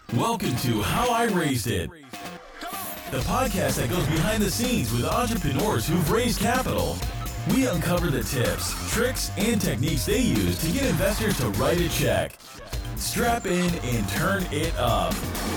Welcome to How I Raised It, the podcast that goes behind the scenes with entrepreneurs who've raised capital. We uncover the tips, tricks, and techniques they use to get investors to write a check. Strap in and turn it up.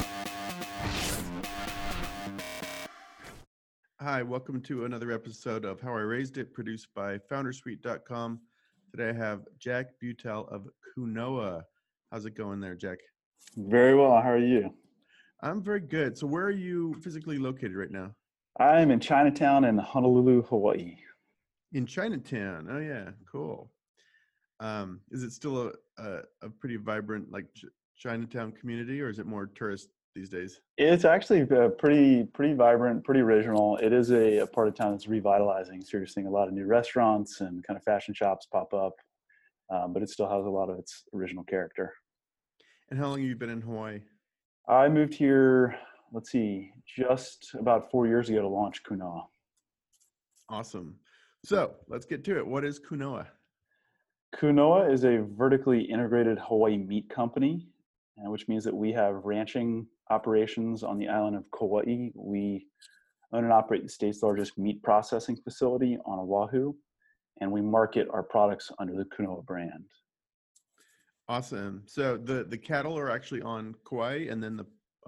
Hi, welcome to another episode of How I Raised It, produced by Foundersuite.com. Today I have Jack Butel of Kunoa. How's it going there, Jack? Very well. How are you? I'm very good. So where are you physically located right now? I'm in Chinatown in Honolulu, Hawaii. In Chinatown. Oh yeah, cool. Is it still a pretty vibrant Chinatown community, or is it more tourist these days? It's actually pretty vibrant, pretty original. It is a part of town that's revitalizing. So you're seeing a lot of new restaurants and kind of fashion shops pop up, but it still has a lot of its original character. And how long have you been in Hawaii? I moved here, just about 4 years ago to launch Kunoa. Awesome. So let's get to it. What is Kunoa? Kunoa is a vertically integrated Hawaii meat company, which means that we have ranching operations on the island of Kauai. We own and operate the state's largest meat processing facility on Oahu, and we market our products under the Kunoa brand. Awesome. So the cattle are actually on Kauai, and then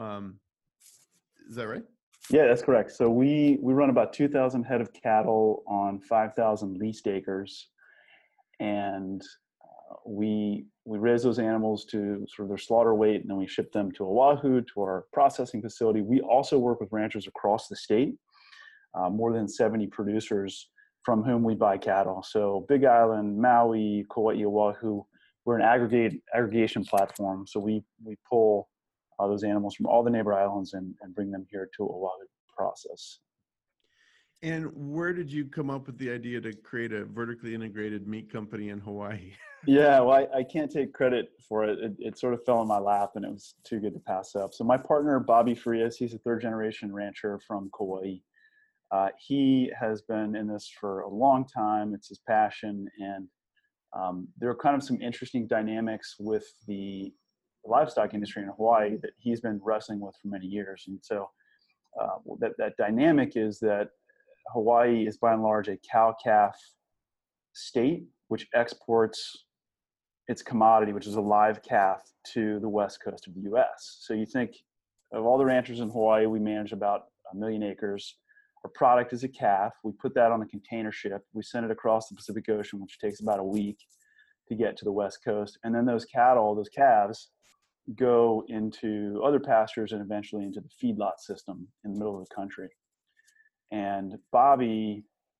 is that right? Yeah, that's correct. So we run about 2,000 head of cattle on 5,000 leased acres, and we raise those animals to sort of their slaughter weight, and then we ship them to Oahu, to our processing facility. We also work with ranchers across the state, more than 70 producers from whom we buy cattle. So Big Island, Maui, Kauai, Oahu. We're an aggregation platform, so we pull those animals from all the neighbor islands and bring them here to Oahu to process. And where did you come up with the idea to create a vertically integrated meat company in Hawaii? Yeah, well, I can't take credit for it. It sort of fell in my lap, and it was too good to pass up. So my partner, Bobby Frias, he's a third-generation rancher from Kauai. He has been in this for a long time. It's his passion, and there are kind of some interesting dynamics with the livestock industry in Hawaii that he's been wrestling with for many years. And so that dynamic is that Hawaii is by and large a cow-calf state, which exports its commodity, which is a live calf, to the west coast of the U.S. So you think of all the ranchers in Hawaii, we manage about 1 million acres. Our product is a calf. We put that on a container ship. We send it across the Pacific Ocean, which takes about a week to get to the West Coast. And then those calves, go into other pastures and eventually into the feedlot system in the middle of the country. And Bobby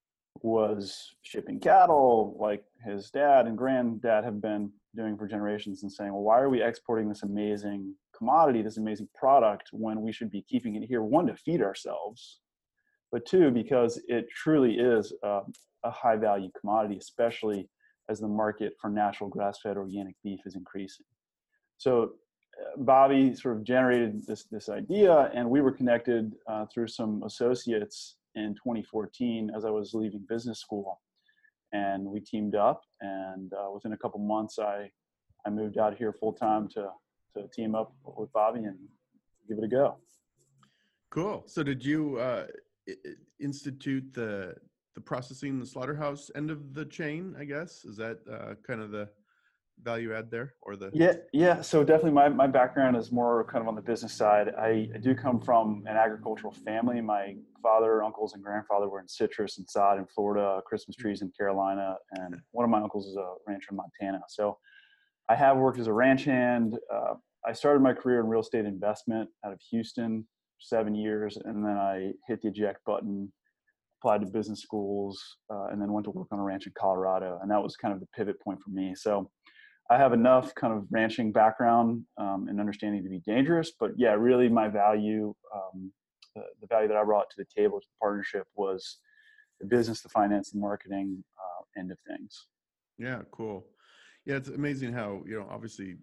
was shipping cattle like his dad and granddad have been doing for generations, and saying, well, why are we exporting this amazing commodity, this amazing product, when we should be keeping it here, one, to feed ourselves, but two, because it truly is a high value commodity, especially as the market for natural grass-fed organic beef is increasing. So Bobby sort of generated this idea, and we were connected through some associates in 2014 as I was leaving business school, and we teamed up, and within a couple months I moved out here full time to team up with Bobby and give it a go. Cool. So did you institute the processing, the slaughterhouse end of the chain, I guess? Is that kind of the value add there, or the? Yeah. So definitely my background is more kind of on the business side. I do come from an agricultural family. My father, uncles, and grandfather were in citrus and sod in Florida, Christmas trees in Carolina, and one of my uncles is a rancher in Montana. So I have worked as a ranch hand. I started my career in real estate investment out of Houston, 7 years, and then I hit the eject button, applied to business schools, and then went to work on a ranch in Colorado. And that was kind of the pivot point for me. So I have enough kind of ranching background and understanding to be dangerous, but yeah, really my value, the value that I brought to the table to the partnership was the business, the finance, the marketing end of things. Yeah, cool. Yeah, it's amazing how, obviously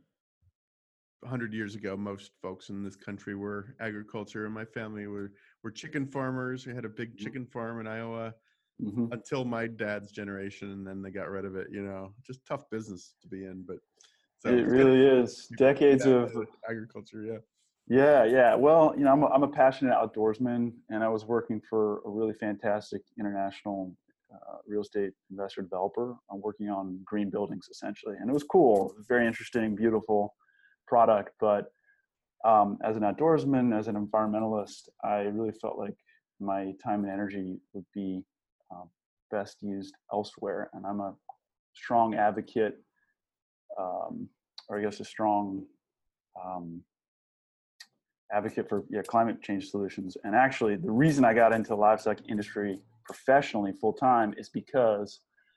100 years ago, most folks in this country were agriculture, and my family were chicken farmers. We had a big chicken farm in Iowa. Until my dad's generation, and then they got rid of it. Just tough business to be in, but so it really is decades of agriculture. Yeah, Yeah, yeah. Well, I'm a passionate outdoorsman, and I was working for a really fantastic international real estate investor developer. I'm working on green buildings essentially, and it was cool, very interesting, beautiful product. But as an outdoorsman, as an environmentalist, I really felt like my time and energy would be um, best used elsewhere. And I'm a strong advocate, or I guess a strong um, advocate for climate change solutions. And actually, the reason I got into the livestock industry professionally full time is because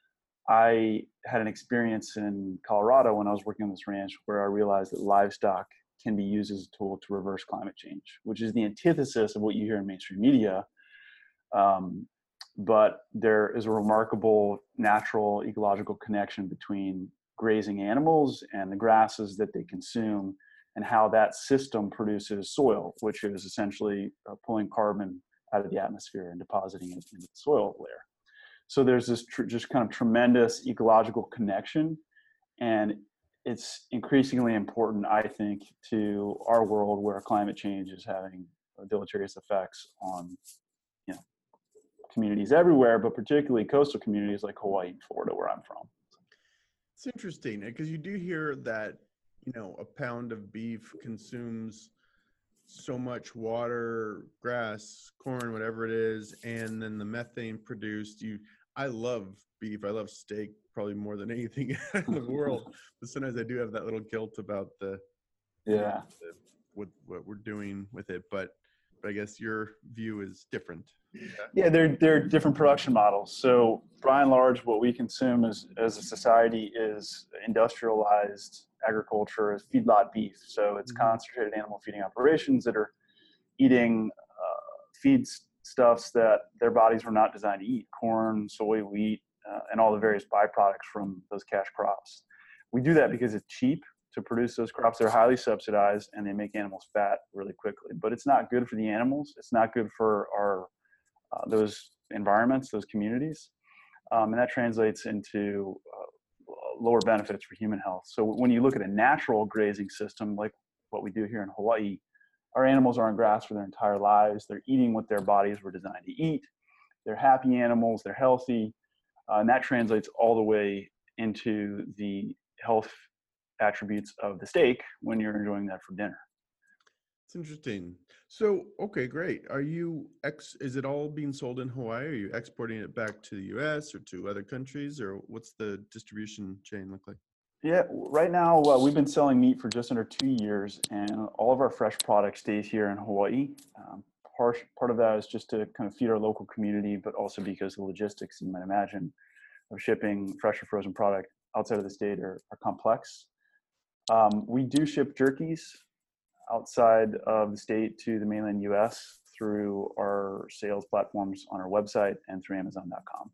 I had an experience in Colorado when I was working on this ranch where I realized that livestock can be used as a tool to reverse climate change, which is the antithesis of what you hear in mainstream media. Um, but there is a remarkable natural ecological connection between grazing animals and the grasses that they consume, and how that system produces soil, which is essentially pulling carbon out of the atmosphere and depositing it into the soil layer. So there's this just kind of tremendous ecological connection, and it's increasingly important, I think, to our world where climate change is having deleterious effects on communities everywhere, but particularly coastal communities like Hawaii and Florida, where I'm from. It's interesting because you do hear that, a pound of beef consumes so much water, grass, corn, whatever it is, and then the methane produced. I love beef. I love steak probably more than anything in the world. But sometimes I do have that little guilt about Yeah. what we're doing with it. But I guess your view is different. Yeah, they're different production models. So by and large, what we consume as a society is industrialized agriculture, is feedlot beef. So it's concentrated animal feeding operations that are eating feed stuffs that their bodies were not designed to eat: corn, soy, wheat, and all the various byproducts from those cash crops. We do that because it's cheap to produce those crops. They're highly subsidized and they make animals fat really quickly. But it's not good for the animals. It's not good for our those environments, those communities, and that translates into lower benefits for human health. So when you look at a natural grazing system like what we do here in Hawaii, our animals are on grass for their entire lives. They're eating what their bodies were designed to eat. They're happy animals. They're healthy, and that translates all the way into the health attributes of the steak when you're enjoying that for dinner. It's interesting. So, okay, great. Is it all being sold in Hawaii? Are you exporting it back to the US or to other countries, or what's the distribution chain look like? Yeah, right now we've been selling meat for just under 2 years, and all of our fresh product stays here in Hawaii. Part of that is just to kind of feed our local community, but also because the logistics, you might imagine, of shipping fresh or frozen product outside of the state are complex. We do ship jerkies outside of the state to the mainland US through our sales platforms on our website and through Amazon.com.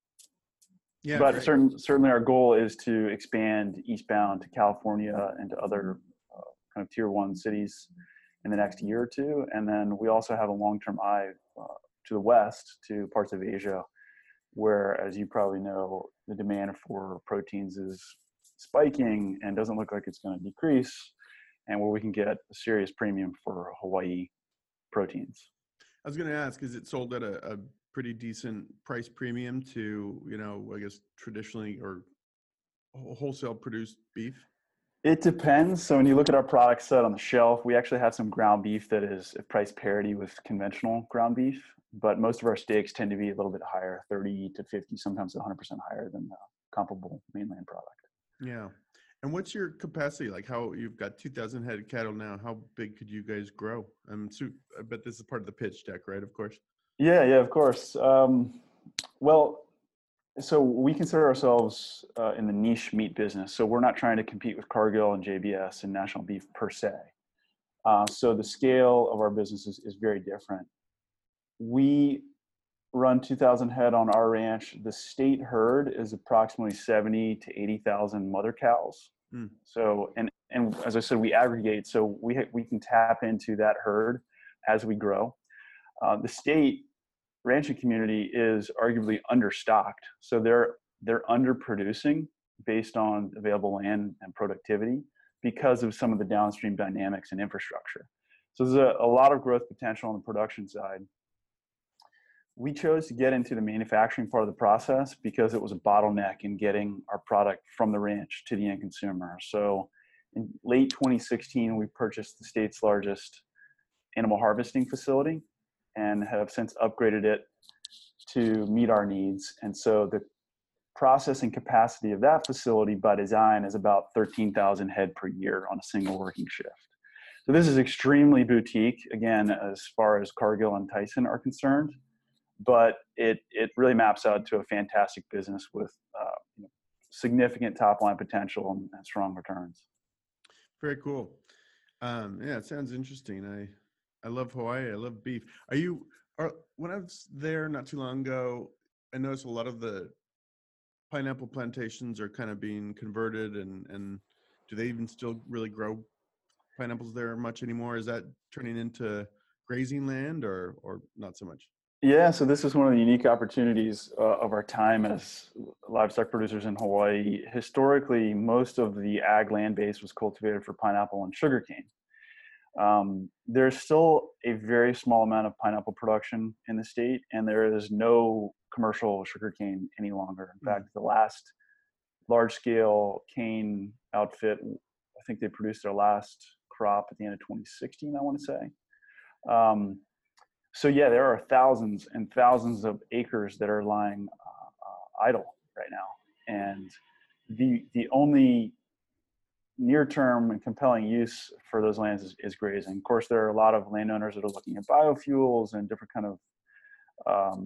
Yeah, but certainly our goal is to expand eastbound to California and to other kind of tier 1 cities in the next year or two. And then we also have a long-term eye to the west, to parts of Asia, where, as you probably know, the demand for proteins is spiking and doesn't look like it's going to decrease, and where we can get a serious premium for Hawaii proteins. I was going to ask, is it sold at a pretty decent price premium to, I guess traditionally or wholesale produced beef? It depends. So when you look at our product set on the shelf, we actually have some ground beef that is at price parity with conventional ground beef, but most of our steaks tend to be a little bit higher, 30 to 50, sometimes 100% higher than the comparable mainland product. Yeah. And what's your capacity? Like, how you've got 2,000 head of cattle now, how big could you guys grow? So I bet this is part of the pitch deck, right? Of course. Yeah, of course. Well, so we consider ourselves in the niche meat business. So we're not trying to compete with Cargill and JBS and National Beef per se. So the scale of our business is very different. We run 2,000 head on our ranch. The state herd is approximately 70 to 80,000 mother cows. So, and as I said, we aggregate, so we can tap into that herd as we grow. The state ranching community is arguably understocked, so they're underproducing based on available land and productivity because of some of the downstream dynamics and infrastructure. So there's a lot of growth potential on the production side. We chose to get into the manufacturing part of the process because it was a bottleneck in getting our product from the ranch to the end consumer. So in late 2016, we purchased the state's largest animal harvesting facility and have since upgraded it to meet our needs. And so the processing capacity of that facility by design is about 13,000 head per year on a single working shift. So this is extremely boutique, again, as far as Cargill and Tyson are concerned, but it really maps out to a fantastic business with significant top line potential and strong returns. Very cool. Yeah, it sounds interesting. I love Hawaii. I love beef. When I was there not too long ago, I noticed a lot of the pineapple plantations are kind of being converted, and do they even still really grow pineapples there much anymore? Is that turning into grazing land or not so much? Yeah, so this is one of the unique opportunities of our time as livestock producers in Hawaii. Historically, most of the ag land base was cultivated for pineapple and sugarcane. There's still a very small amount of pineapple production in the state, and there is no commercial sugarcane any longer. In fact, the last large-scale cane outfit, I think they produced their last crop at the end of 2016, I want to say. So yeah, there are thousands and thousands of acres that are lying idle right now, and the only near-term and compelling use for those lands is grazing. Of course, there are a lot of landowners that are looking at biofuels and different kind of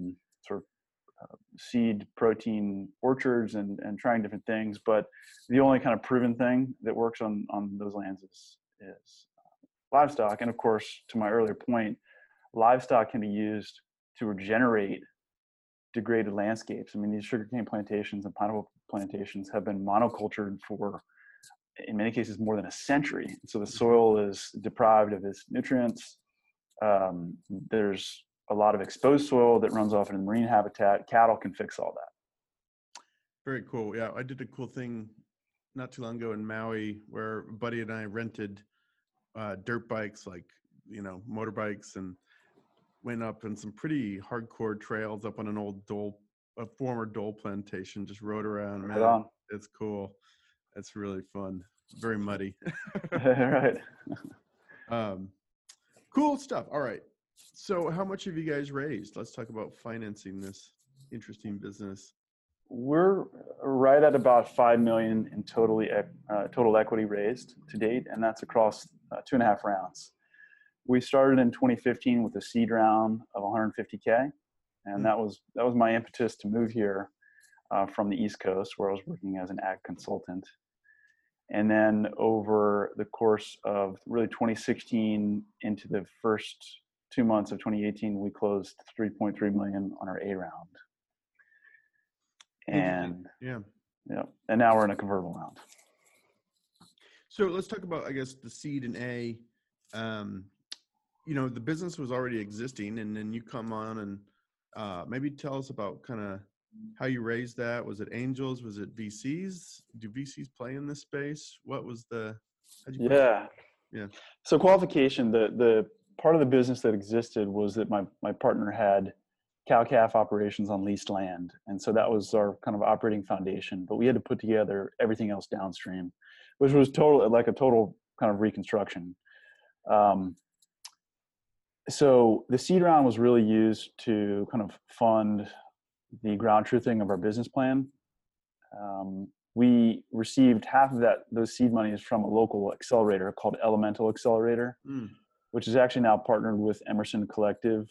seed protein orchards and trying different things, but the only kind of proven thing that works on those lands is livestock. And of course, to my earlier point, livestock can be used to regenerate degraded landscapes. I mean, these sugarcane plantations and pineapple plantations have been monocultured for, in many cases, more than a century. So the soil is deprived of its nutrients. There's a lot of exposed soil that runs off in marine habitat. Cattle can fix all that. Very cool. Yeah, I did a cool thing not too long ago in Maui where a buddy and I rented dirt bikes, like, motorbikes, and went up on some pretty hardcore trails up on an old a former dole plantation, just rode around. Right on. It's cool. It's really fun. Very muddy. Right. Cool stuff. All right. So how much have you guys raised? Let's talk about financing this interesting business. We're right at about $5 million in total equity raised to date, and that's across 2.5 rounds. We started in 2015 with a seed round of 150K, and that was my impetus to move here from the East Coast, where I was working as an ag consultant. And then over the course of really 2016 into the first 2 months of 2018, we closed $3.3 million on our A round. And and now we're in a convertible round. So let's talk about, I guess, the seed and A. The business was already existing, and then you come on and maybe tell us about kind of how you raised that. Was it angels? Was it VCs? Do VCs play in this space? What was Yeah. So qualification, the part of the business that existed was that my partner had cow-calf operations on leased land. And so that was our kind of operating foundation, but we had to put together everything else downstream, which was a total kind of reconstruction. So the seed round was really used to kind of fund the ground truthing of our business plan. We received half of those seed monies from a local accelerator called Elemental Accelerator, which is actually now partnered with Emerson Collective,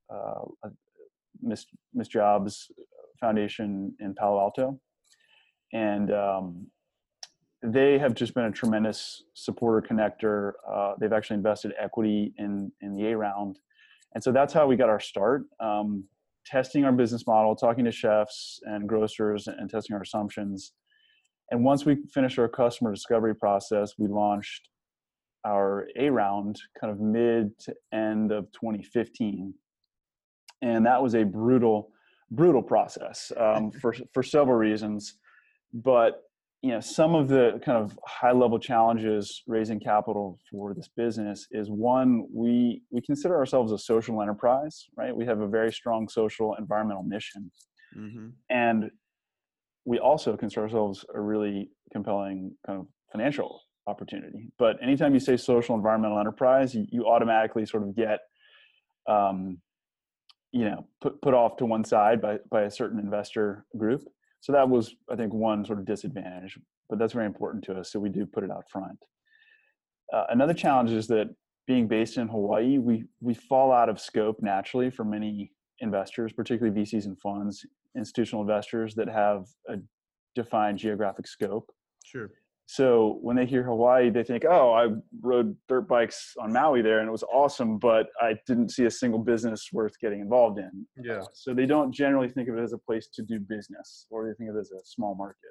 Miss Jobs Foundation in Palo Alto. And they have just been a tremendous supporter connector. They've actually invested equity in the A round. And so that's how we got our start, testing our business model, talking to chefs and grocers and testing our assumptions. And once we finished our customer discovery process, we launched our A round kind of mid to end of 2015. And that was a brutal process for several reasons. But some of the kind of high level challenges raising capital for this business is, one, we consider ourselves a social enterprise, right? We have a very strong social environmental mission. Mm-hmm. And we also consider ourselves a really compelling kind of financial opportunity. But anytime you say social environmental enterprise, you automatically sort of get, put off to one side by a certain investor group. So that was, I think, one sort of disadvantage, but that's very important to us. So we do put it out front. Another challenge is that being based in Hawaii, we fall out of scope naturally for many investors, particularly VCs and funds, institutional investors that have a defined geographic scope. Sure. So when they hear Hawaii, they think, oh, I rode dirt bikes on Maui there and it was awesome, but I didn't see a single business worth getting involved in. Yeah. So they don't generally think of it as a place to do business, or they think of it as a small market.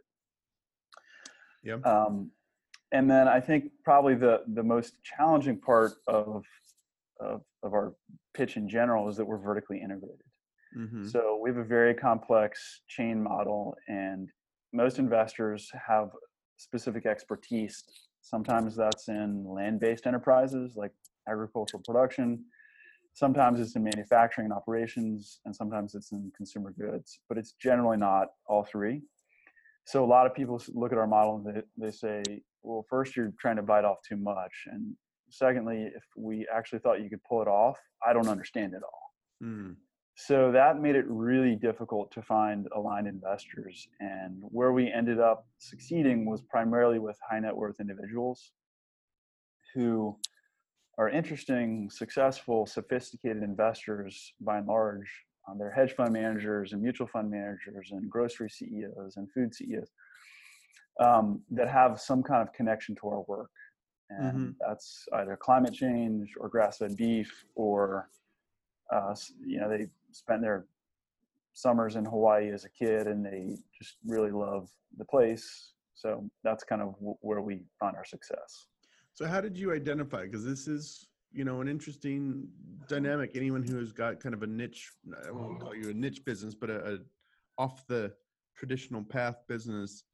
Yeah. And then I think probably the most challenging part of our pitch in general is that we're vertically integrated. Mm-hmm. So we have a very complex chain model, and most investors have specific expertise. Sometimes that's in land-based enterprises like agricultural production. Sometimes it's in manufacturing and operations, and sometimes it's in consumer goods, but it's generally not all three. So a lot of people look at our model and they say, well, first, you're trying to bite off too much. And secondly, if we actually thought you could pull it off, I don't understand it all. Mm. So that made it really difficult to find aligned investors. And where we ended up succeeding was primarily with high net worth individuals who are interesting, successful, sophisticated investors by and large. They're hedge fund managers and mutual fund managers and grocery CEOs and food CEOs that have some kind of connection to our work. And that's either climate change or grass-fed beef, or they spent their summers in Hawaii as a kid and they just really love the place. So that's kind of where we found our success. So how did you identify? Because this is, an interesting dynamic. Anyone who has got kind of a niche, I won't call you a niche business, but a off the traditional path business,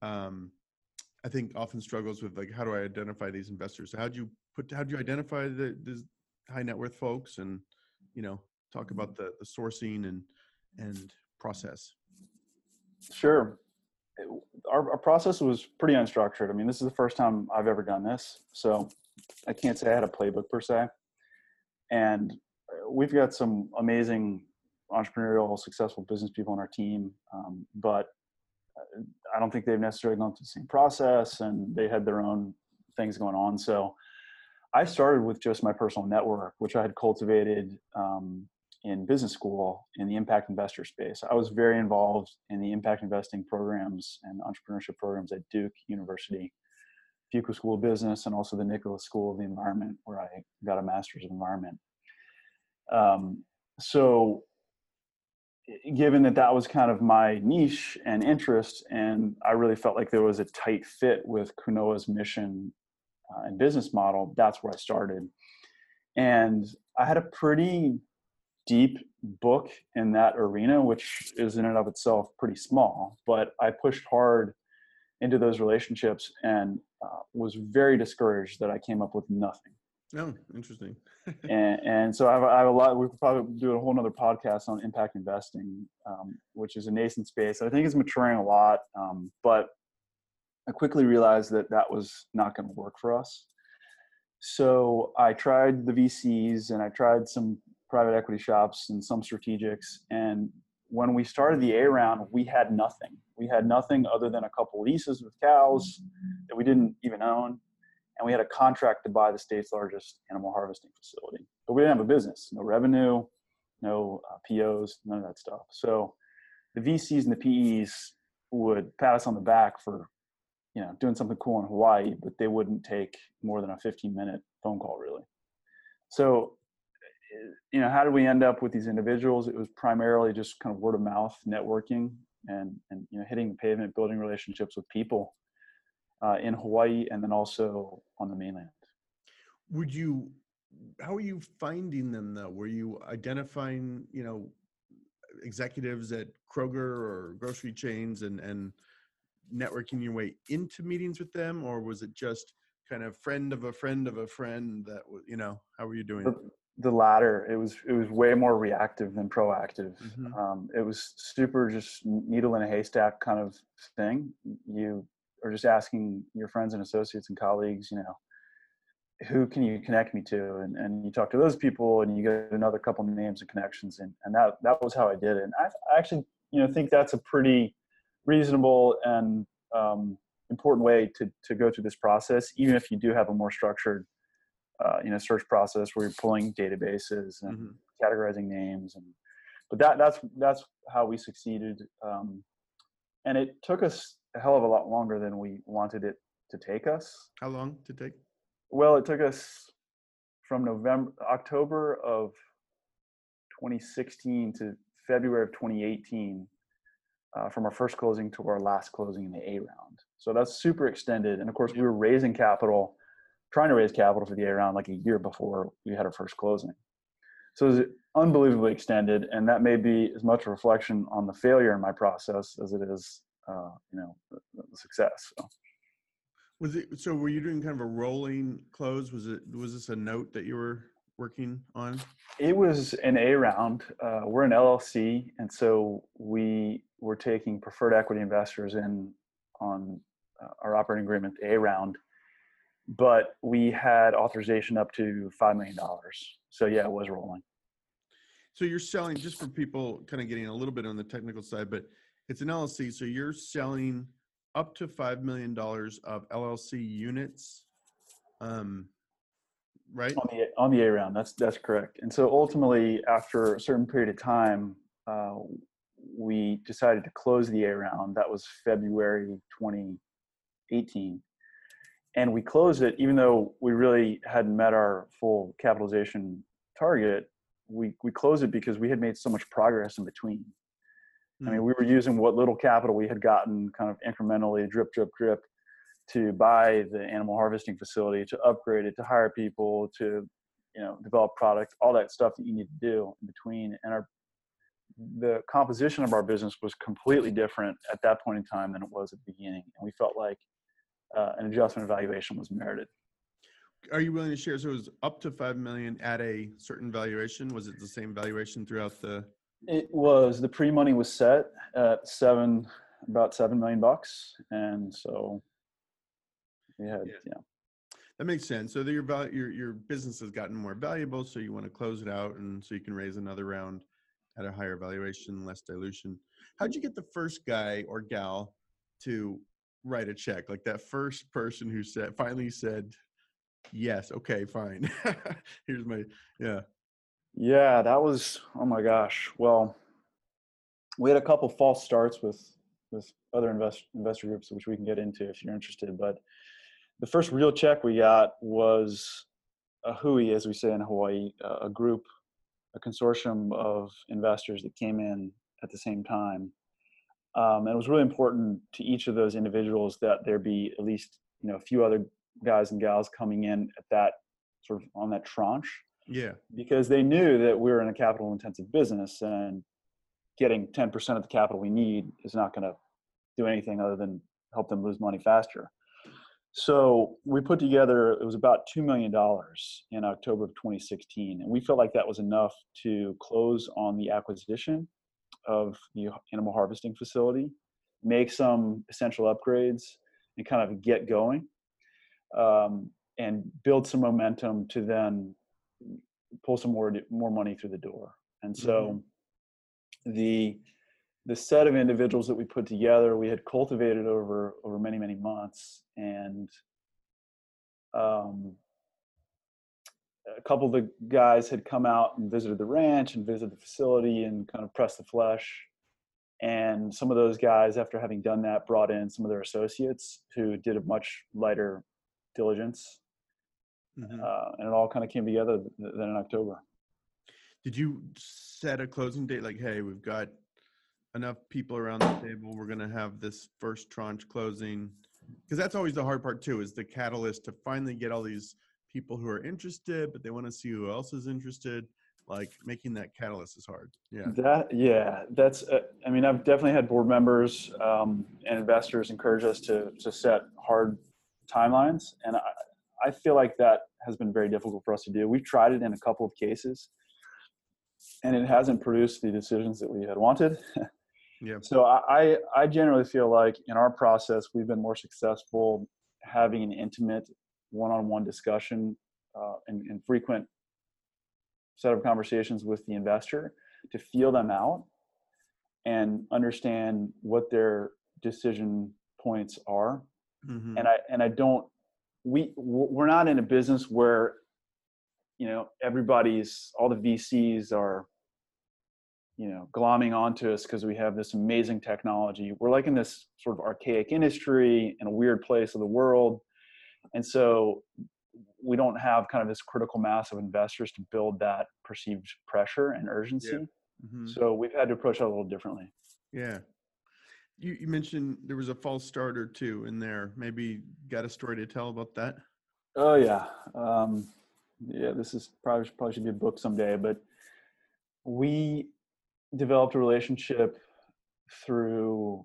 I think often struggles with, like, how do I identify these investors? So how'd you identify the high net worth folks, and, talk about the sourcing and process? Sure. Our process was pretty unstructured. I mean, this is the first time I've ever done this, so I can't say I had a playbook per se. And we've got some amazing entrepreneurial, successful business people on our team, but I don't think they've necessarily gone through the same process, and they had their own things going on. So I started with just my personal network, which I had cultivated in business school in the impact investor space. I was very involved in the impact investing programs and entrepreneurship programs at Duke University, Fuqua School of Business, and also the Nicholas School of the Environment, where I got a master's of environment. So given that was kind of my niche and interest, and I really felt like there was a tight fit with Kunoa's mission and business model, that's where I started. And I had a pretty deep book in that arena, which is in and of itself pretty small, but I pushed hard into those relationships and was very discouraged that I came up with nothing. Oh, interesting. and so I have a lot. We could probably do a whole nother podcast on impact investing, which is a nascent space. I think it's maturing a lot, but I quickly realized that was not going to work for us. So I tried the VCs and I tried some private equity shops and some strategics. And when we started the A round, we had nothing. We had nothing other than a couple leases with cows that we didn't even own. And we had a contract to buy the state's largest animal harvesting facility. But we didn't have a business, no revenue, no POs, none of that stuff. So the VCs and the PEs would pat us on the back for, doing something cool in Hawaii, but they wouldn't take more than a 15-minute phone call, really. So, how did we end up with these individuals? It was primarily just kind of word of mouth networking and hitting the pavement, building relationships with people in Hawaii and then also on the mainland. How are you finding them though? Were you identifying, executives at Kroger or grocery chains and networking your way into meetings with them, or was it just kind of friend of a friend of a friend that was, how were you doing it? The latter. It was way more reactive than proactive. Mm-hmm. It was super just needle in a haystack kind of thing. You are just asking your friends and associates and colleagues, who can you connect me to? And you talk to those people and you get another couple of names and connections. And that was how I did it. And I actually, think that's a pretty reasonable and important way to go through this process, even if you do have a more structured, search process where you're pulling databases and categorizing names. But that's how we succeeded. And it took us a hell of a lot longer than we wanted it to take us. How long to take? Well, it took us from October of 2016 to February of 2018, from our first closing to our last closing in the A round. So that's super extended. And of course, we were trying to raise capital for the A round like a year before we had our first closing. So it was unbelievably extended. And that may be as much a reflection on the failure in my process as it is, the success. So were you doing kind of a rolling close? Was this a note that you were working on? It was an A round. We're an LLC, and so we were taking preferred equity investors in on our operating agreement A round, but we had authorization up to $5 million. So yeah, it was rolling. So you're selling, just for people kind of getting a little bit on the technical side, but it's an LLC, so you're selling up to $5 million of LLC units, right? On the A round, that's correct. And so ultimately, after a certain period of time, we decided to close the A round. That was February 2018, and we closed it even though we really hadn't met our full capitalization target. We closed it because we had made so much progress in between. I mean, we were using what little capital we had gotten kind of incrementally, drip, drip, drip, to buy the animal harvesting facility, to upgrade it, to hire people, to, develop product, all that stuff that you need to do in between. And the composition of our business was completely different at that point in time than it was at the beginning. And we felt like an adjustment evaluation was merited. Are you willing to share? So it was up to 5 million at a certain valuation. Was it the same valuation throughout the? It was. The pre-money was set at about $7 million, and so we had, That makes sense. So your business has gotten more valuable, so you want to close it out, and so you can raise another round at a higher valuation, less dilution. How'd you get the first guy or gal to write a check? Like that first person who finally said, yes, okay, fine. Here's my, Yeah, that was, oh my gosh. Well, we had a couple false starts with other investor groups, which we can get into if you're interested. But the first real check we got was a hui, as we say in Hawaii, a consortium of investors that came in at the same time. And it was really important to each of those individuals that there be at least, a few other guys and gals coming in at that sort of on that tranche. Yeah. Because they knew that we were in a capital intensive business, and getting 10% of the capital we need is not going to do anything other than help them lose money faster. So we put together, it was about $2 million in October of 2016. And we felt like that was enough to close on the acquisition of the animal harvesting facility, make some essential upgrades, and kind of get going, and build some momentum to then pull some more money through the door. And so the set of individuals that we put together, we had cultivated over many, many months. And a couple of the guys had come out and visited the ranch and visited the facility and kind of pressed the flesh. And some of those guys, after having done that, brought in some of their associates who did a much lighter diligence. And it all kind of came together then in October. Did you set a closing date? Like, hey, we've got enough people around the table. We're going to have this first tranche closing. Because that's always the hard part too, is the catalyst to finally get all these people who are interested, but they want to see who else is interested. like making that catalyst is hard. Yeah. That's, I mean, I've definitely had board members and investors encourage us to set hard timelines. And I feel like that has been very difficult for us to do. We've tried it in a couple of cases and it hasn't produced the decisions that we had wanted. Yeah. So I generally feel like in our process, we've been more successful having an intimate one-on-one discussion and frequent set of conversations with the investor to feel them out and understand what their decision points are. Mm-hmm. And I don't, we're not in a business where, you know, all the VCs are, you know, glomming onto us because we have this amazing technology. We're like in this sort of archaic industry in a weird place of the world. And so we don't have kind of this critical mass of investors to build that perceived pressure and urgency. Yeah. Mm-hmm. So we've had to approach that a little differently. Yeah. You mentioned there was a false start or two in there. Maybe got a story to tell about that? Oh yeah. This is probably should be a book someday, but we developed a relationship through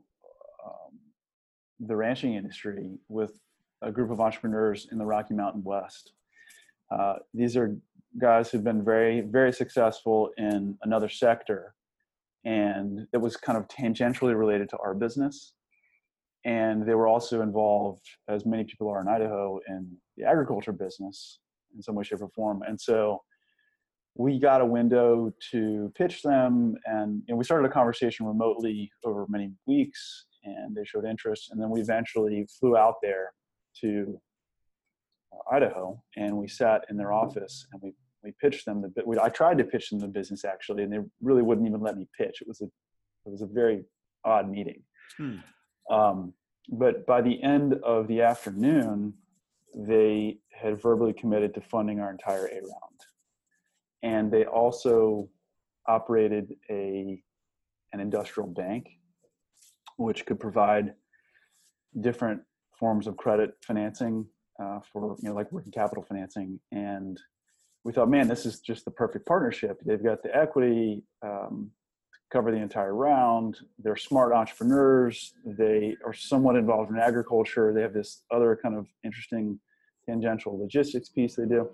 the ranching industry with a group of entrepreneurs in the Rocky Mountain West. These are guys who've been very, very successful in another sector, and it was kind of tangentially related to our business. And they were also involved, as many people are in Idaho, in the agriculture business in some way, shape, or form. And so we got a window to pitch them, and we started a conversation remotely over many weeks, and they showed interest. And then we eventually flew out there to Idaho, and we sat in their office, and we pitched them I tried to pitch them the business actually, and they really wouldn't even let me pitch. It was a very odd meeting. But by the end of the afternoon, they had verbally committed to funding our entire A round. And they also operated an industrial bank, which could provide different forms of credit financing for, like working capital financing. And we thought, man, this is just the perfect partnership. They've got the equity to cover the entire round. They're smart entrepreneurs. They are somewhat involved in agriculture. They have this other kind of interesting tangential logistics piece they do.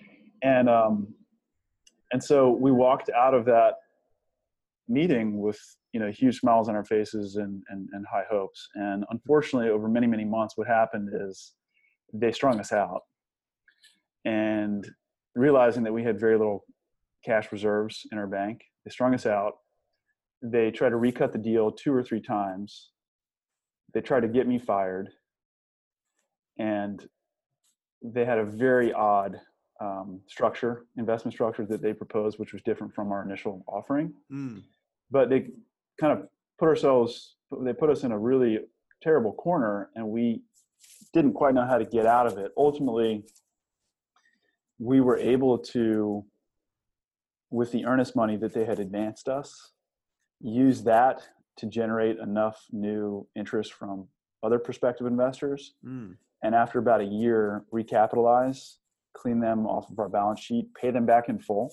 And so we walked out of that meeting with, huge smiles on our faces and high hopes. And unfortunately, over many, many months, what happened is they strung us out. And realizing that we had very little cash reserves in our bank, they strung us out. They tried to recut the deal 2 or 3 times. They tried to get me fired. And they had a very odd investment structure that they proposed, which was different from our initial offering. But they kind of put us in a really terrible corner, and we didn't quite know how to get out of it. Ultimately, we were able to, with the earnest money that they had advanced us, use that to generate enough new interest from other prospective investors. And after about a year, recapitalize, clean them off of our balance sheet, pay them back in full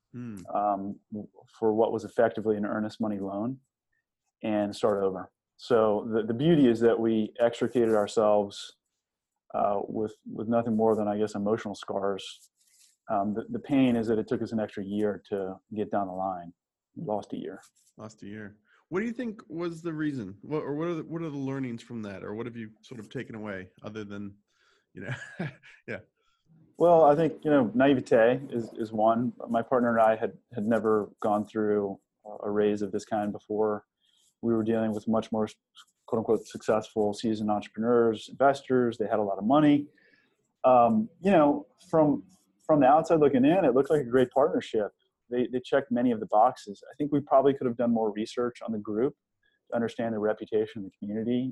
for what was effectively an earnest money loan, and start over. So the beauty is that we extricated ourselves with nothing more than, I guess, emotional scars. The pain is that it took us an extra year to get down the line. We lost a year. What do you think was the reason? What are the learnings from that, or what have you sort of taken away other than, yeah? Well, I think, naivete is one. My partner and I had never gone through a raise of this kind before. We were dealing with much more, quote unquote, successful, seasoned entrepreneurs, investors. They had a lot of money. From the outside looking in, it looked like a great partnership. They checked many of the boxes. I think we probably could have done more research on the group to understand the reputation in the community.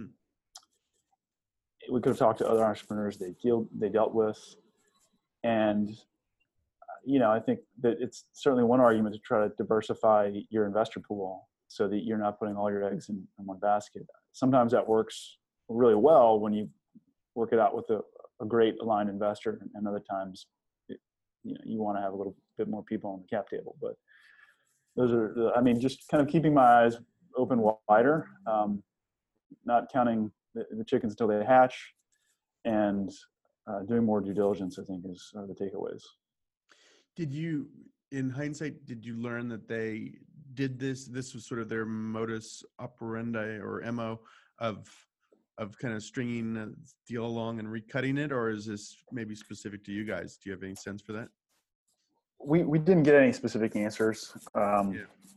We could have talked to other entrepreneurs they dealt with. And, I think that it's certainly one argument to try to diversify your investor pool so that you're not putting all your eggs in one basket. Sometimes that works really well when you work it out with a great aligned investor, and other times, you you want to have a little bit more people on the cap table. But those are, I mean, just kind of keeping my eyes open wider, not counting the chickens until they hatch, and doing more due diligence, I think, are the takeaways. Did you, in hindsight, did you learn that they did this was sort of their modus operandi or MO of kind of stringing a deal along and recutting it, or is this maybe specific to you guys? Do you have any sense for that? We didn't get any specific answers. Yeah.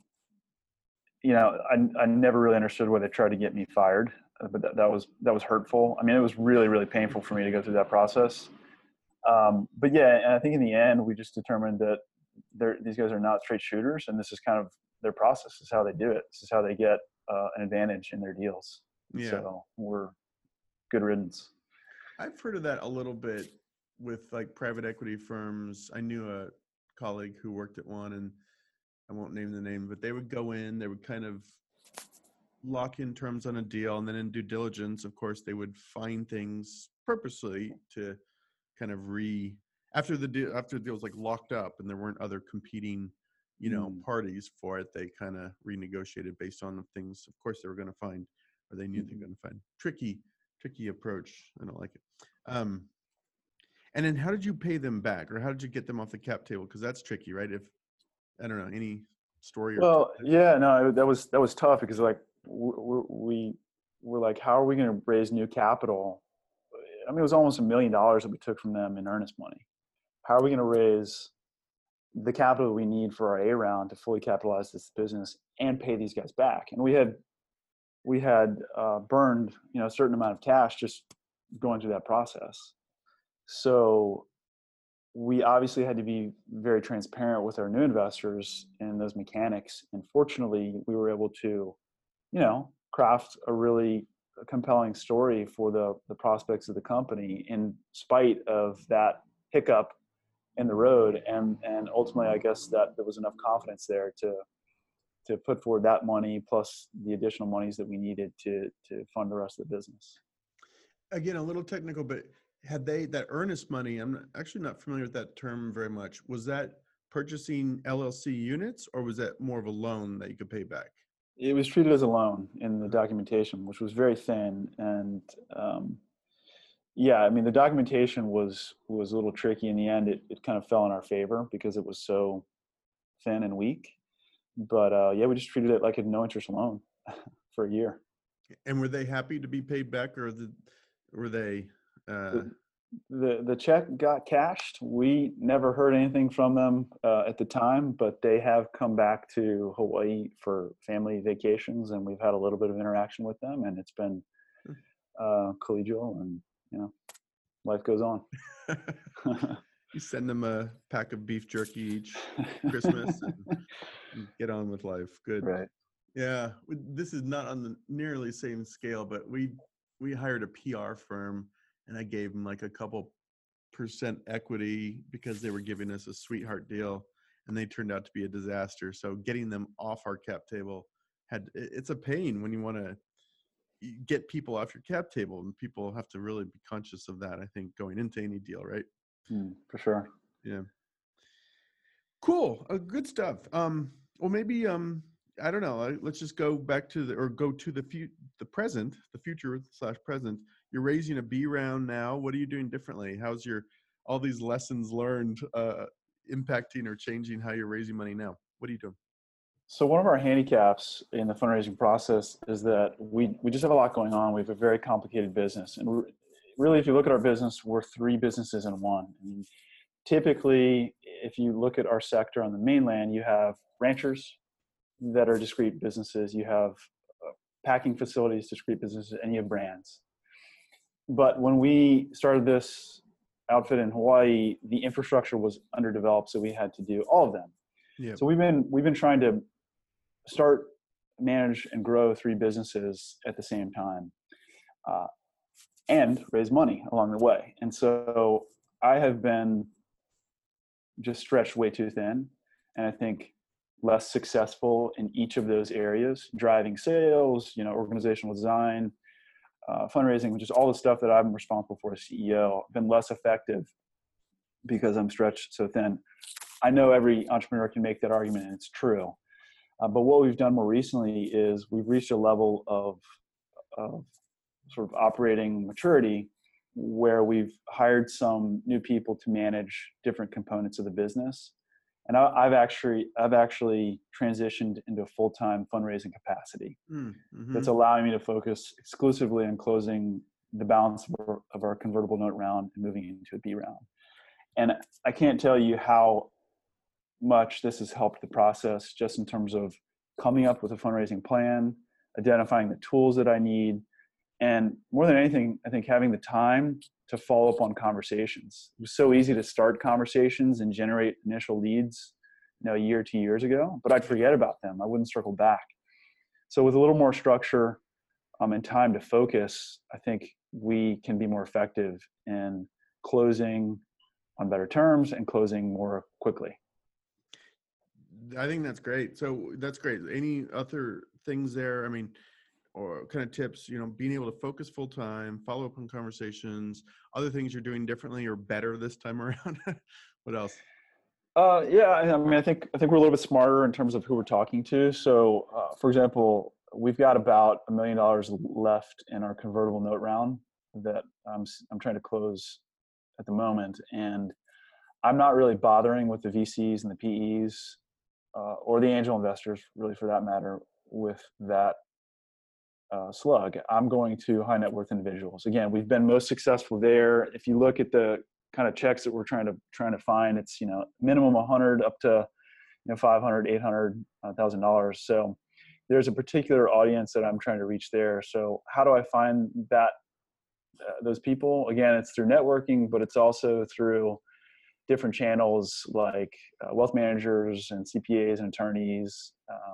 You know, I never really understood why they tried to get me fired, but that was hurtful. I mean, it was really, really painful for me to go through that process. But yeah, and I think in the end, we just determined that these guys are not straight shooters, and this is kind of their process. This is how they do it. This is how they get an advantage in their deals. Yeah. So we're good riddance. I've heard of that a little bit with like private equity firms. I knew a colleague who worked at one, and I won't name the name, but they would go in, they would kind of lock in terms on a deal, and then in due diligence, of course, they would find things purposely to kind of after the deal was like locked up and there weren't other competing, parties for it, they kind of renegotiated based on the things, of course, they were going to find, or they knew they were going to find. Tricky approach. I don't like it. And then how did you pay them back, or how did you get them off the cap table? Because that's tricky, right? If I don't know any story. Well, yeah, no, that was tough because like we were like, how are we going to raise new capital? I mean, it was almost $1 million that we took from them in earnest money. How are we going to raise the capital we need for our A round to fully capitalize this business and pay these guys back? And we had burned, a certain amount of cash just going through that process. So we obviously had to be very transparent with our new investors in those mechanics. And fortunately, we were able to, craft a really compelling story for the prospects of the company in spite of that hiccup in the road. And ultimately, I guess that there was enough confidence there to put forward that money plus the additional monies that we needed to fund the rest of the business. Again, a little technical, but had that earnest money, I'm actually not familiar with that term very much. Was that purchasing LLC units, or was that more of a loan that you could pay back? It was treated as a loan in the documentation, which was very thin. And the documentation was a little tricky. In the end, it kind of fell in our favor because it was so thin and weak. But we just treated it like a no interest loan for a year. And were they happy to be paid back, or were they? The check got cashed. We never heard anything from them at the time, but they have come back to Hawaii for family vacations, and we've had a little bit of interaction with them, and it's been collegial, and life goes on. You send them a pack of beef jerky each Christmas and get on with life. Good. Right. Yeah. This is not on the nearly same scale, but we hired a PR firm, and I gave them like a couple % equity because they were giving us a sweetheart deal, and they turned out to be a disaster. So getting them off our cap table it's a pain when you want to get people off your cap table, and people have to really be conscious of that, I think, going into any deal, right? For sure. Yeah. Cool. Good stuff. Well, maybe, I don't know. Let's just go back to the present, the future/present. You're raising a B round now. What are you doing differently? How's all these lessons learned impacting or changing how you're raising money now? What are you doing? So one of our handicaps in the fundraising process is that we just have a lot going on. We have a very complicated business. And really, if you look at our business, we're 3 businesses in one. I mean, typically, if you look at our sector on the mainland, you have ranchers that are discrete businesses. You have packing facilities, discrete businesses, and you have brands. But when we started this outfit in Hawaii, the infrastructure was underdeveloped, so we had to do all of them. Yep. So we've been trying to start, manage, and grow 3 businesses at the same time, and raise money along the way. And so I have been just stretched way too thin, and I think less successful in each of those areas, driving sales, organizational design, fundraising, which is all the stuff that I'm responsible for as CEO. I've been less effective because I'm stretched so thin. I know every entrepreneur can make that argument, and it's true. But what we've done more recently is we've reached a level of sort of operating maturity where we've hired some new people to manage different components of the business. And I've actually transitioned into a full-time fundraising capacity. Mm-hmm. That's allowing me to focus exclusively on closing the balance of our convertible note round and moving into a B round. And I can't tell you how much this has helped the process, just in terms of coming up with a fundraising plan, identifying the tools that I need, and more than anything, I think having the time to follow up on conversations. It was so easy to start conversations and generate initial leads, a year, 2 years ago, but I'd forget about them. I wouldn't circle back. So with a little more structure and time to focus, I think we can be more effective in closing on better terms and closing more quickly. I think that's great. So that's great. Any other things there? I mean, or kind of tips, being able to focus full time, follow up on conversations, other things you're doing differently or better this time around. What else? Yeah, I mean, I think we're a little bit smarter in terms of who we're talking to. So, for example, we've got about $1 million left in our convertible note round that I'm trying to close at the moment, and I'm not really bothering with the VCs and the PEs or the angel investors, really, for that matter, with that slug. I'm going to high net worth individuals. Again, we've been most successful there. If you look at the kind of checks that we're trying to find, it's minimum 100 up to $500, $800,000. So there's a particular audience that I'm trying to reach there. So how do I find that those people? Again, it's through networking, but it's also through different channels like wealth managers and CPAs and attorneys.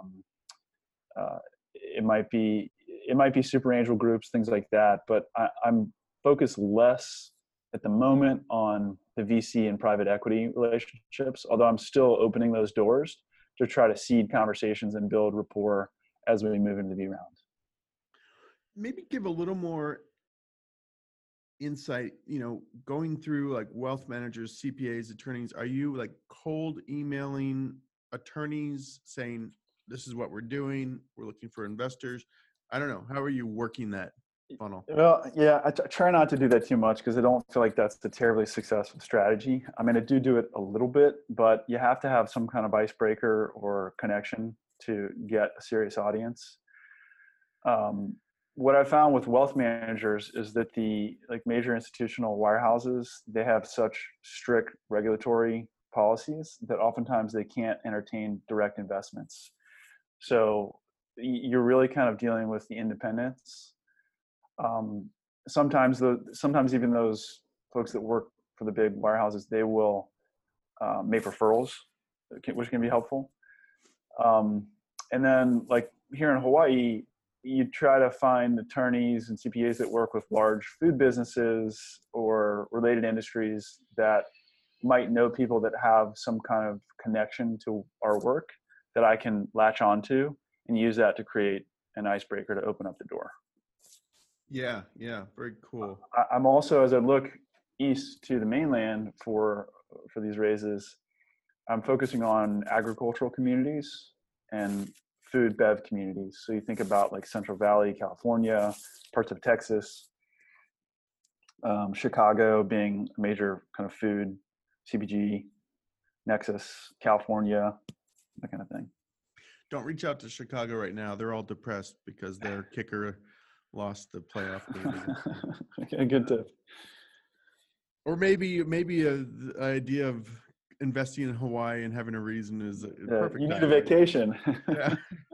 It might be super angel groups, things like that. But I'm focused less at the moment on the VC and private equity relationships, although I'm still opening those doors to try to seed conversations and build rapport as we move into the B round. Maybe give a little more insight, going through like wealth managers, CPAs, attorneys. Are you like cold emailing attorneys saying, this is what we're doing, we're looking for investors? I don't know. How are you working that funnel? Well, yeah, I try not to do that too much because I don't feel like that's a terribly successful strategy. I mean, I do it a little bit, but you have to have some kind of icebreaker or connection to get a serious audience. What I found with wealth managers is that the major institutional wirehouses, they have such strict regulatory policies that oftentimes they can't entertain direct investments. So you're really kind of dealing with the independents. Sometimes even those folks that work for the big wirehouses, they will make referrals, which can be helpful. And then like here in Hawaii, you try to find attorneys and CPAs that work with large food businesses or related industries that might know people that have some kind of connection to our work that I can latch onto and use that to create an icebreaker to open up the door. Yeah, very cool. I'm also, as I look east to the mainland for these raises, I'm focusing on agricultural communities and food bev communities. So you think about like Central Valley, California, parts of Texas, Chicago being a major kind of food CPG nexus, California, that kind of thing. Don't reach out to Chicago right now. They're all depressed because their kicker lost the playoff game. Okay, good tip. Or maybe an idea of investing in Hawaii and having a reason is perfect. You need a vacation. Yeah.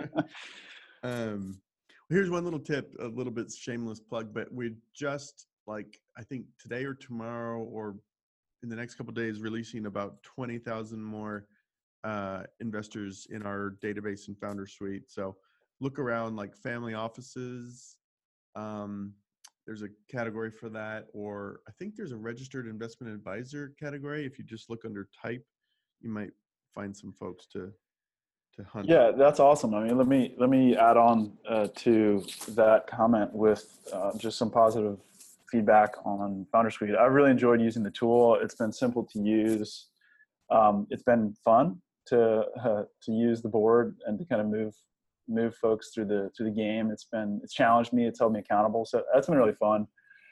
Here's one little tip, a little bit shameless plug, but we just I think today or tomorrow or in the next couple of days releasing about 20,000 more investors in our database and founder suite. So look around like family offices. There's a category for that, or I think there's a registered investment advisor category. If you just look under type, you might find some folks to hunt. Yeah, that's awesome. I mean, let me add on to that comment with just some positive feedback on Founder Suite. I've really enjoyed using the tool. It's been simple to use. It's been fun to use the board and to kind of move folks through the game. It's challenged me. It's held me accountable. So that's been really fun.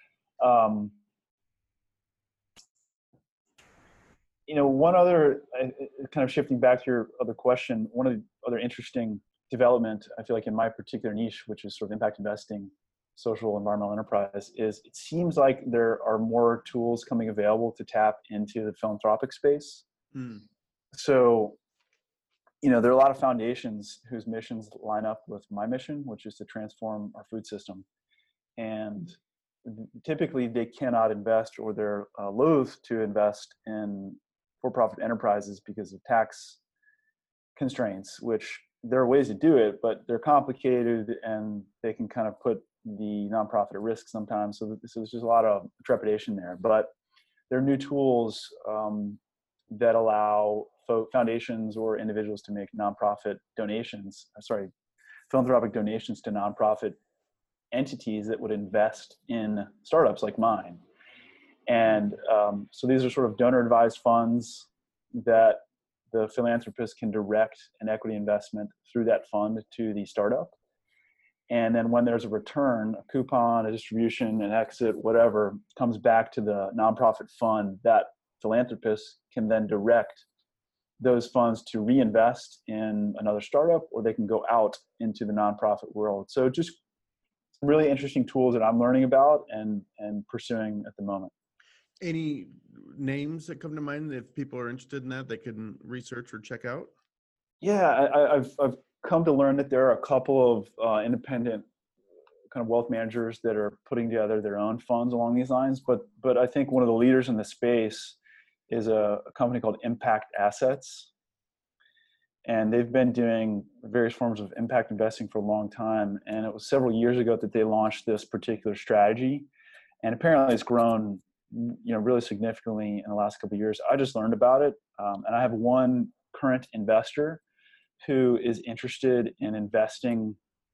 One other kind of shifting back to your other question, one of the other interesting development, I feel like in my particular niche, which is sort of impact investing, social environmental enterprise, is it seems like there are more tools coming available to tap into the philanthropic space. So, there are a lot of foundations whose missions line up with my mission, which is to transform our food system. And typically they cannot invest, or they're loath to invest in for-profit enterprises because of tax constraints, which there are ways to do it, but they're complicated and they can kind of put the nonprofit at risk sometimes. So there's just a lot of trepidation there. But there are new tools that allow foundations or individuals to make philanthropic donations to nonprofit entities that would invest in startups like mine. And so these are sort of donor advised funds that the philanthropist can direct an equity investment through that fund to the startup. And then when there's a return, a coupon, a distribution, an exit, whatever, comes back to the nonprofit fund, that philanthropist can then direct those funds to reinvest in another startup, or they can go out into the nonprofit world. So just really interesting tools that I'm learning about and pursuing at the moment. Any names that come to mind if people are interested in that they can research or check out? Yeah, I've come to learn that there are a couple of independent kind of wealth managers that are putting together their own funds along these lines. But I think one of the leaders in the space is a company called Impact Assets. And they've been doing various forms of impact investing for a long time. And it was several years ago that they launched this particular strategy. And apparently it's grown, really significantly in the last couple of years. I just learned about it. And I have one current investor who is interested in investing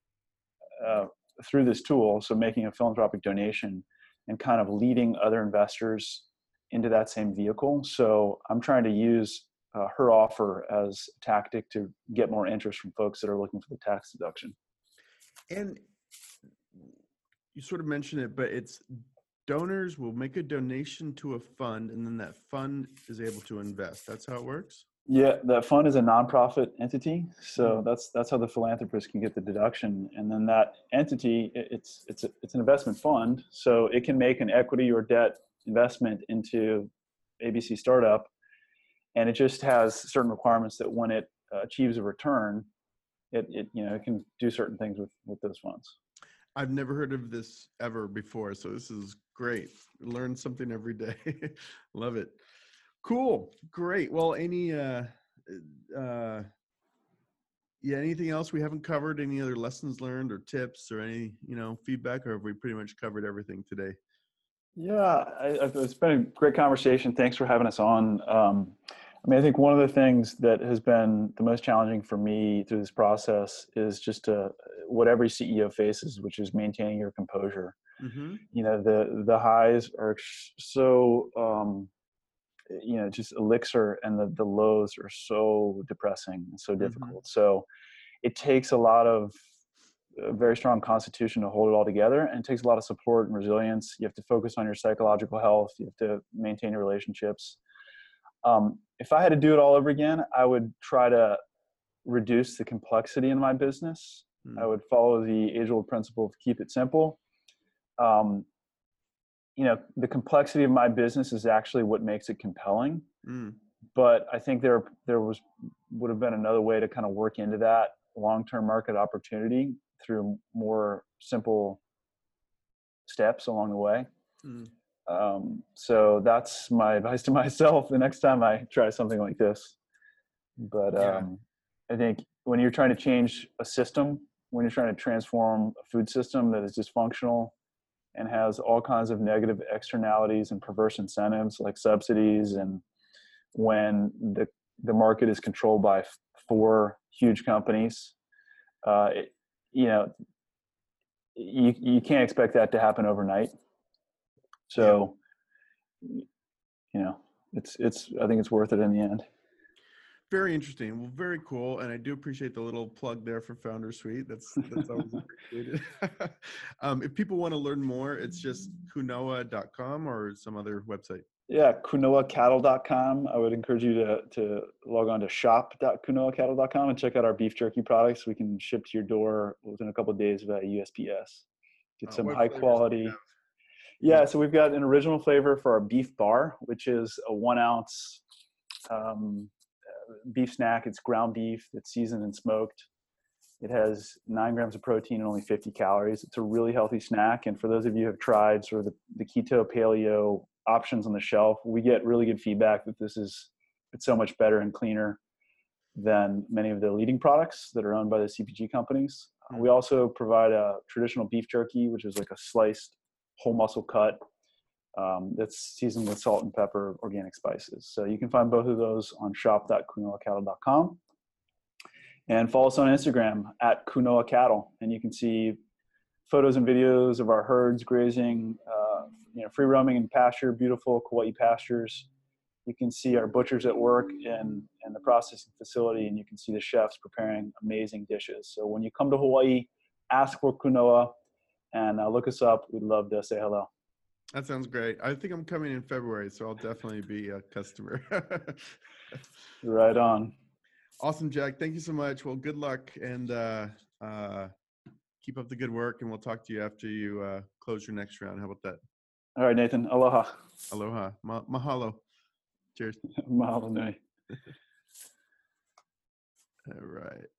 through this tool. So making a philanthropic donation and kind of leading other investors into that same vehicle. So I'm trying to use her offer as a tactic to get more interest from folks that are looking for the tax deduction. And you sort of mentioned it, but it's donors will make a donation to a fund, and then that fund is able to invest. That's how it works? Yeah, that fund is a nonprofit entity. So that's how the philanthropist can get the deduction. And then that entity, it's an investment fund. So it can make an equity or debt investment into ABC startup. And it just has certain requirements that when it achieves a return, it can do certain things with those funds. I've never heard of this ever before, so this is great. Learn something every day. Love it. Cool. Great. Well, anything else we haven't covered? Any other lessons learned or tips or any, feedback, or have we pretty much covered everything today? Yeah, it's been a great conversation. Thanks for having us on. I think one of the things that has been the most challenging for me through this process is just what every CEO faces, which is maintaining your composure. Mm-hmm. The highs are so, just elixir, and the lows are so depressing and so difficult. Mm-hmm. So it takes a lot of very strong constitution to hold it all together, and it takes a lot of support and resilience. You have to focus on your psychological health. You have to maintain your relationships. If I had to do it all over again, I would try to reduce the complexity in my business. I would follow the age-old principle of keep it simple. The complexity of my business is actually what makes it compelling. But I think there would have been another way to kind of work into that long-term market opportunity through more simple steps along the way. So that's my advice to myself the next time I try something like this. But I think when you're trying to change a system, when you're trying to transform a food system that is dysfunctional and has all kinds of negative externalities and perverse incentives like subsidies, and when the market is controlled by 4 huge companies, you can't expect that to happen overnight. So, you know, I think it's worth it in the end. Very interesting. Well, very cool. And I do appreciate the little plug there for Founder Suite. That's always appreciated. If people want to learn more, it's just kunoa.com or some other website. Yeah, kunoacattle.com. I would encourage you to log on to shop.kunoacattle.com and check out our beef jerky products. We can ship to your door within a couple of days via USPS. Get some high quality. Yeah, so we've got an original flavor for our beef bar, which is a 1 ounce beef snack. It's ground beef. It's seasoned and smoked. It has 9 grams of protein and only 50 calories. It's a really healthy snack. And for those of you who have tried sort of the keto paleo options on the shelf, we get really good feedback that it's so much better and cleaner than many of the leading products that are owned by the CPG companies. We also provide a traditional beef jerky, which is like a sliced whole muscle cut that's seasoned with salt and pepper, organic spices. So you can find both of those on shop.kunoacattle.com. And follow us on Instagram at Kunoa Cattle, and you can see photos and videos of our herds grazing, free roaming in pasture, beautiful Kauai pastures. You can see our butchers at work in the processing facility, and you can see the chefs preparing amazing dishes. So when you come to Hawaii, ask for Kunoa and look us up. We'd love to say hello. That sounds great. I think I'm coming in February, so I'll definitely be a customer. Right on. Awesome, Jack. Thank you so much. Well, good luck, and keep up the good work, and we'll talk to you after you close your next round. How about that? All right, Nathan. Aloha. Aloha. Mahalo. Cheers. Mahalo nui. All right.